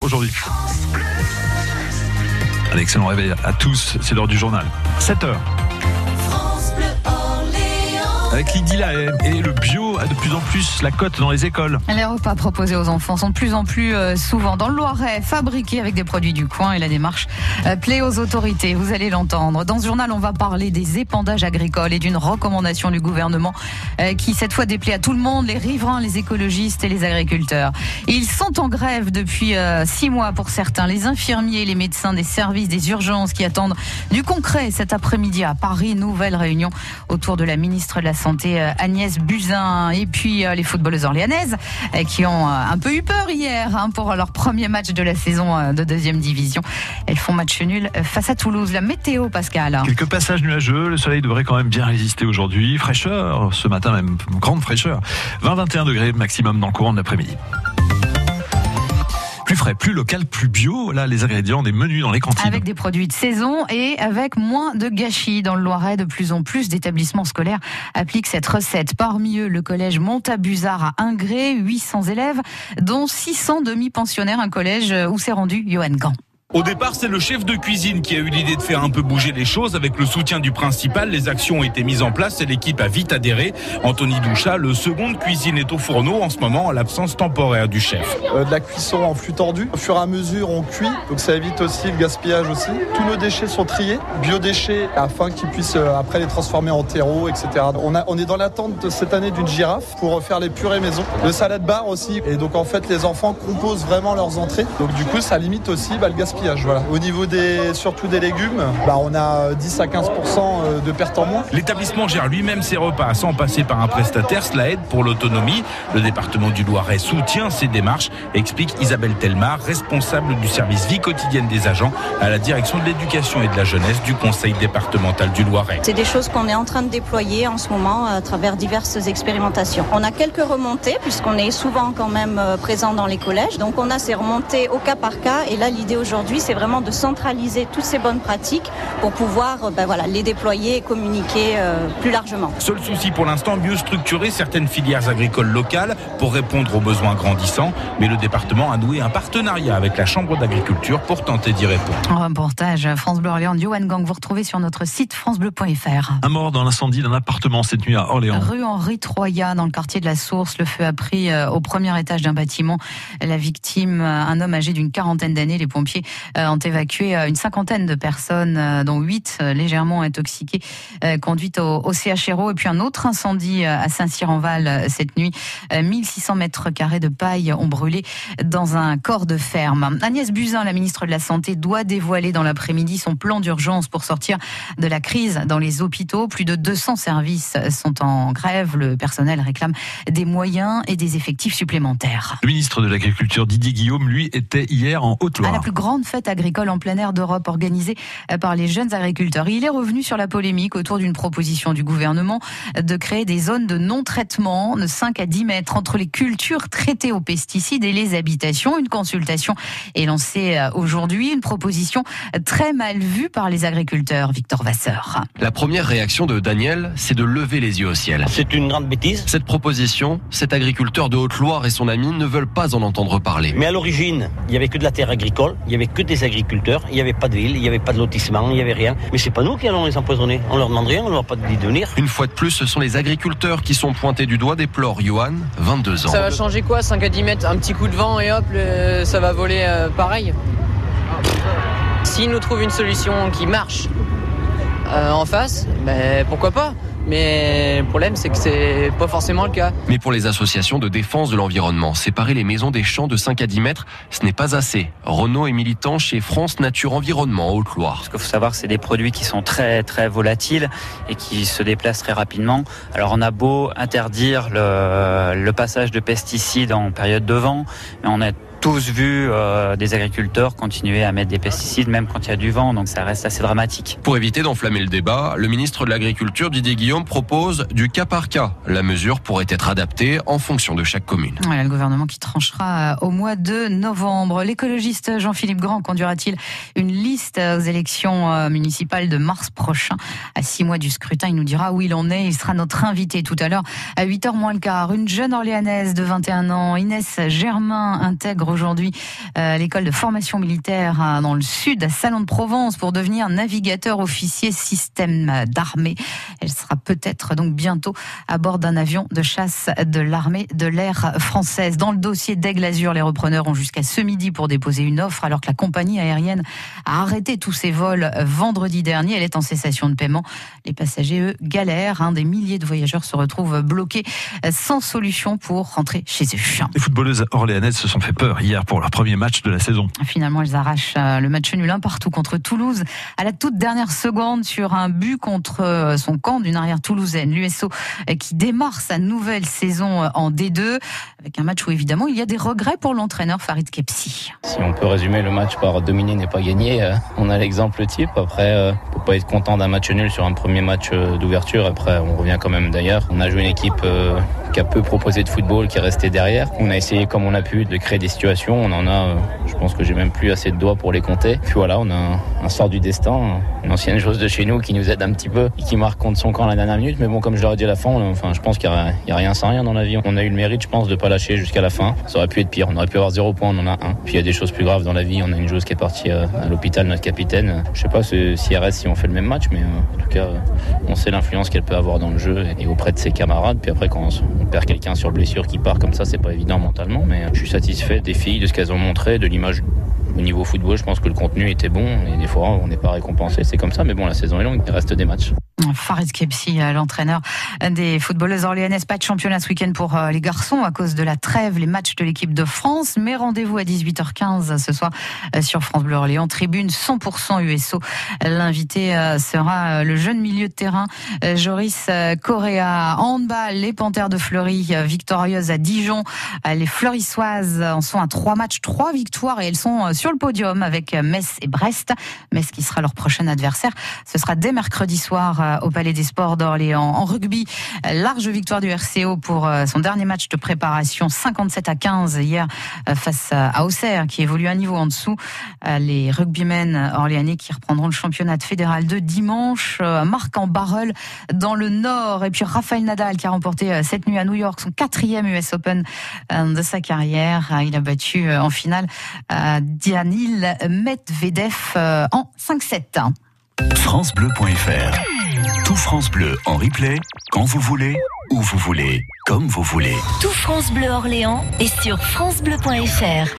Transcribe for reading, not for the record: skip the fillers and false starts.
aujourd'hui. Un excellent réveil à tous, c'est l'heure du journal. 7h. Avec l'idylla et le bio a de plus en plus la cote dans les écoles. Les repas proposés aux enfants sont de plus en plus souvent dans le Loiret, fabriqués avec des produits du coin, et la démarche plaît aux autorités, vous allez l'entendre. Dans ce journal, on va parler des épandages agricoles et d'une recommandation du gouvernement qui cette fois déplaît à tout le monde, les riverains, les écologistes et les agriculteurs. Ils sont en grève depuis 6 mois pour certains, les infirmiers, les médecins des services des urgences qui attendent du concret cet après-midi à Paris. Nouvelle réunion autour de la ministre de la Santé Agnès Buzyn, et puis les footballeuses orléanaises qui ont un peu eu peur hier pour leur premier match de la saison de 2e division. Elles font match nul face à Toulouse. La météo, Pascal. Quelques passages nuageux, le soleil devrait quand même bien résister aujourd'hui. Fraîcheur, ce matin même, grande fraîcheur. 20-21 degrés maximum dans le courant de l'après-midi. Plus frais, plus local, plus bio, là les ingrédients des menus dans les cantines. Avec des produits de saison et avec moins de gâchis. Dans le Loiret, de plus en plus d'établissements scolaires appliquent cette recette. Parmi eux, le collège Montabuzard à Ingré, 800 élèves, dont 600 demi-pensionnaires, un collège où s'est rendu Johan Gant. Au départ, c'est le chef de cuisine qui a eu l'idée de faire un peu bouger les choses. Avec le soutien du principal, les actions ont été mises en place et l'équipe a vite adhéré. Anthony Douchat, le second de cuisine, est au fourneau en ce moment à l'absence temporaire du chef. De la cuisson en flux tendu. Au fur et à mesure, on cuit, donc ça évite aussi le gaspillage aussi. Tous nos déchets sont triés, biodéchets, afin qu'ils puissent après les transformer en terreau, etc. On est dans l'attente cette année d'une girafe pour refaire les purées maison. Le salade bar aussi. Et donc en fait, les enfants composent vraiment leurs entrées. Donc du coup, ça limite aussi le gaspillage. Voilà. Au niveau surtout des légumes, on a 10 à 15% de pertes en moins. L'établissement gère lui-même ses repas sans passer par un prestataire. Cela aide pour l'autonomie. Le département du Loiret soutient ces démarches, explique Isabelle Telmar, responsable du service vie quotidienne des agents à la direction de l'éducation et de la jeunesse du conseil départemental du Loiret. C'est des choses qu'on est en train de déployer en ce moment à travers diverses expérimentations. On a quelques remontées puisqu'on est souvent quand même présent dans les collèges. Donc on a ces remontées au cas par cas, et là l'idée aujourd'hui c'est vraiment de centraliser toutes ces bonnes pratiques pour pouvoir les déployer et communiquer plus largement. Seul souci pour l'instant, mieux structurer certaines filières agricoles locales pour répondre aux besoins grandissants. Mais le département a noué un partenariat avec la Chambre d'agriculture pour tenter d'y répondre. Un reportage France Bleu Orléans, Johan Gang, vous retrouvez sur notre site francebleu.fr. Un mort dans l'incendie d'un appartement cette nuit à Orléans. Rue Henri Troyat, dans le quartier de la Source. Le feu a pris au premier étage d'un bâtiment. La victime, un homme âgé d'une 40aine d'années. Les pompiers ont évacué une 50aine de personnes, dont 8 légèrement intoxiquées, conduites au CHRO. Et puis un autre incendie à Saint-Cyr-en-Val cette nuit. 1600 mètres carrés de paille ont brûlé dans un corps de ferme. Agnès Buzyn, la ministre de la Santé, doit dévoiler dans l'après-midi son plan d'urgence pour sortir de la crise dans les hôpitaux. Plus de 200 services sont en grève. Le personnel réclame des moyens et des effectifs supplémentaires. Le ministre de l'Agriculture, Didier Guillaume, lui, était hier en Haute-Loire. À la plus grande fête agricole en plein air d'Europe organisée par les jeunes agriculteurs. Il est revenu sur la polémique autour d'une proposition du gouvernement de créer des zones de non-traitement de 5 à 10 mètres entre les cultures traitées aux pesticides et les habitations. Une consultation est lancée aujourd'hui, une proposition très mal vue par les agriculteurs. Victor Vasseur. La première réaction de Daniel, c'est de lever les yeux au ciel. C'est une grande bêtise. Cette proposition, cet agriculteur de Haute-Loire et son ami ne veulent pas en entendre parler. Mais à l'origine, il n'y avait que de la terre agricole, il n'y avait que des agriculteurs, il n'y avait pas de ville, il n'y avait pas de lotissement, il n'y avait rien. Mais c'est pas nous qui allons les empoisonner. On leur demande rien, on leur a pas dit de venir. Une fois de plus, ce sont les agriculteurs qui sont pointés du doigt, déplore Johan, 22 ans. Ça va changer quoi, 5 à 10 mètres, un petit coup de vent et hop, ça va voler pareil. S'ils nous trouvent une solution qui marche en face, pourquoi pas ? Mais le problème, c'est que c'est pas forcément le cas. Mais pour les associations de défense de l'environnement, séparer les maisons des champs de 5 à 10 mètres, ce n'est pas assez. Renaud est militant chez France Nature Environnement, Haute-Loire. Parce qu'il faut savoir que c'est des produits qui sont très très volatiles et qui se déplacent très rapidement. Alors on a beau interdire le passage de pesticides en période de vent, mais on a tous vu des agriculteurs continuer à mettre des pesticides même quand il y a du vent, donc ça reste assez dramatique. Pour éviter d'enflammer le débat, le ministre de l'Agriculture, Didier Guillaume, propose du cas par cas. La mesure pourrait être adaptée en fonction de chaque commune. Voilà, le gouvernement qui tranchera au mois de novembre. L'écologiste Jean-Philippe Grand conduira-t-il une liste aux élections municipales de mars prochain? À 6 mois du scrutin, il nous dira où il en est. Il sera notre invité tout à l'heure à 8h moins le quart. Une jeune Orléanaise de 21 ans, Inès Germain, intègre aujourd'hui l'école de formation militaire dans le sud, à Salon de Provence, pour devenir navigateur officier système d'armée. Elle sera peut-être donc bientôt à bord d'un avion de chasse de l'armée de l'air française. Dans le dossier d'Aigle Azur, les repreneurs ont jusqu'à ce midi pour déposer une offre, alors que la compagnie aérienne a arrêté tous ses vols vendredi dernier. Elle est en cessation de paiement. Les passagers, eux, galèrent. Des milliers de voyageurs se retrouvent bloqués sans solution pour rentrer chez eux. Les footballeuses orléanaises se sont fait peur hier pour leur premier match de la saison. Finalement, elles arrachent le match nul 1 partout contre Toulouse à la toute dernière seconde sur un but contre son camp d'une arrière toulousaine. L'USO qui démarre sa nouvelle saison en D2 avec un match où évidemment il y a des regrets pour l'entraîneur Farid Kebsi. Si on peut résumer le match par dominer n'est pas gagner, on a l'exemple type. Après, on peut pas être content d'un match nul sur un premier match d'ouverture. Après, on revient quand même d'ailleurs. On a joué une équipe qui a peu proposé de football, qui est restée derrière. On a essayé comme on a pu de créer des situations. On en a, je pense que j'ai même plus assez de doigts pour les compter. Puis voilà, on a un sort du destin, une ancienne joueuse de chez nous qui nous aide un petit peu et qui marque contre son camp à la dernière minute. Mais bon, comme je leur ai dit à la fin, je pense qu'il y a rien sans rien dans la vie. On a eu le mérite, je pense, de pas lâcher jusqu'à la fin. Ça aurait pu être pire. On aurait pu avoir 0 point, on en a 1. Puis il y a des choses plus graves dans la vie. On a une joueuse qui est partie à l'hôpital, notre capitaine. Je sais pas si elle reste si on fait le même match, mais en tout cas, on sait l'influence qu'elle peut avoir dans le jeu et auprès de ses camarades. Puis après, quand on perd quelqu'un sur blessure qui part comme ça, c'est pas évident mentalement. Mais je suis satisfait des filles, de ce qu'elles ont montré, de l'image. Au niveau football, je pense que le contenu était bon et des fois, on n'est pas récompensé. C'est comme ça, mais bon, la saison est longue. Il reste des matchs. Farid Kebsi, l'entraîneur des footballeuses orléanaises. Pas de championnat ce week-end pour les garçons à cause de la trêve, les matchs de l'équipe de France. Mais rendez-vous à 18h15 ce soir sur France Bleu Orléans. Tribune 100% USO. L'invité sera le jeune milieu de terrain Joris Correa. Handball, les Panthères de Fleury victorieuses à Dijon. Les Fleurissoises en sont à 3 matchs, 3 victoires et elles sont sur le podium avec Metz et Brest. Metz qui sera leur prochain adversaire. Ce sera dès mercredi soir au Palais des Sports d'Orléans. En rugby, large victoire du RCO pour son dernier match de préparation, 57-15 hier face à Auxerre qui évolue un niveau en dessous. Les rugbymen orléanais qui reprendront le championnat fédéral de dimanche. Marc en Barreul dans le Nord. Et puis Rafael Nadal qui a remporté cette nuit à New York son 4e US Open de sa carrière. Il a battu en finale Daniil Medvedev en 5-7. FranceBleu.fr. Tout France Bleu en replay, quand vous voulez, où vous voulez, comme vous voulez. Tout France Bleu Orléans est sur FranceBleu.fr.